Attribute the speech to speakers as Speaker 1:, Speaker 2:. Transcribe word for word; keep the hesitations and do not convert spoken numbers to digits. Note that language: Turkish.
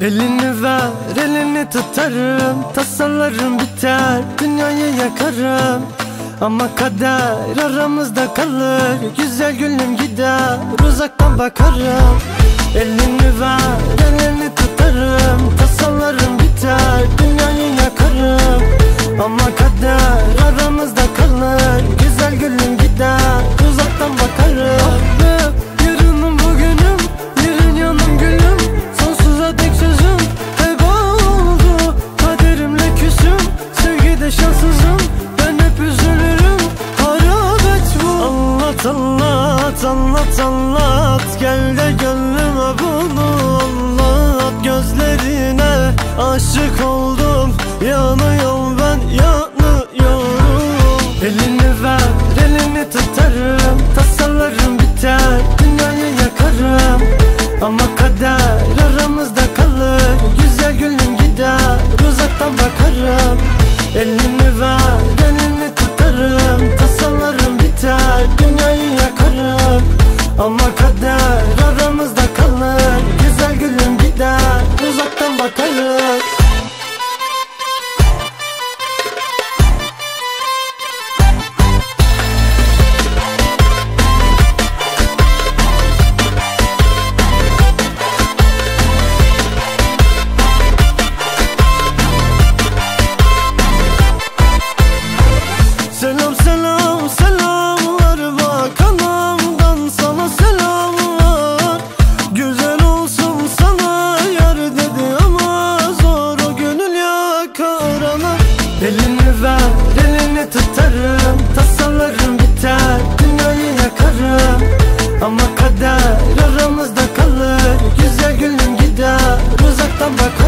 Speaker 1: Elini ver, elini tutarım, tasalarım biter, dünyayı yakarım. Ama kader aramızda kalır, güzel gülüm gider, uzaktan bakarım. Elini ver, elini tutarım, tasalarım biter, dünyayı yakarım. Ama kader aramızda kalır, güzel gülüm gider, uzaktan bakarım. Yarınım bugünüm, yarın yanım gülüm, sonsuza dek sözüm heba oldu. Kaderimle küsüm, sevgide şanssızım, ben hep üzülürüm, harabet bu. Anlat anlat anlat anlat, gel de gönlüme bunu anlat. Gözlerine aşık oldum, yanıyorum ben, yanıyorum. Elini ver, elini tutarım, tasalarım biter, dünyayı yakarım. Ama kader aramızda kalır, güzel gülüm gider, uzaktan bakarım. Elini ver, elini tutarım, tasalarım biter, dünyayı yakarım. Ama kader aramızda kalır, güzel gülüm gider, uzaktan bakarım. Selam selam selamlar, bak anamdan sana selamlar. Güzel olsun sana yar dedi ama zor o gönül yakar ana. Elini ver, elini tutarım, tasalarım biter, dünyayı yakarım. Ama kader aramızda kalır, güzel gülüm gider, uzaktan bakar.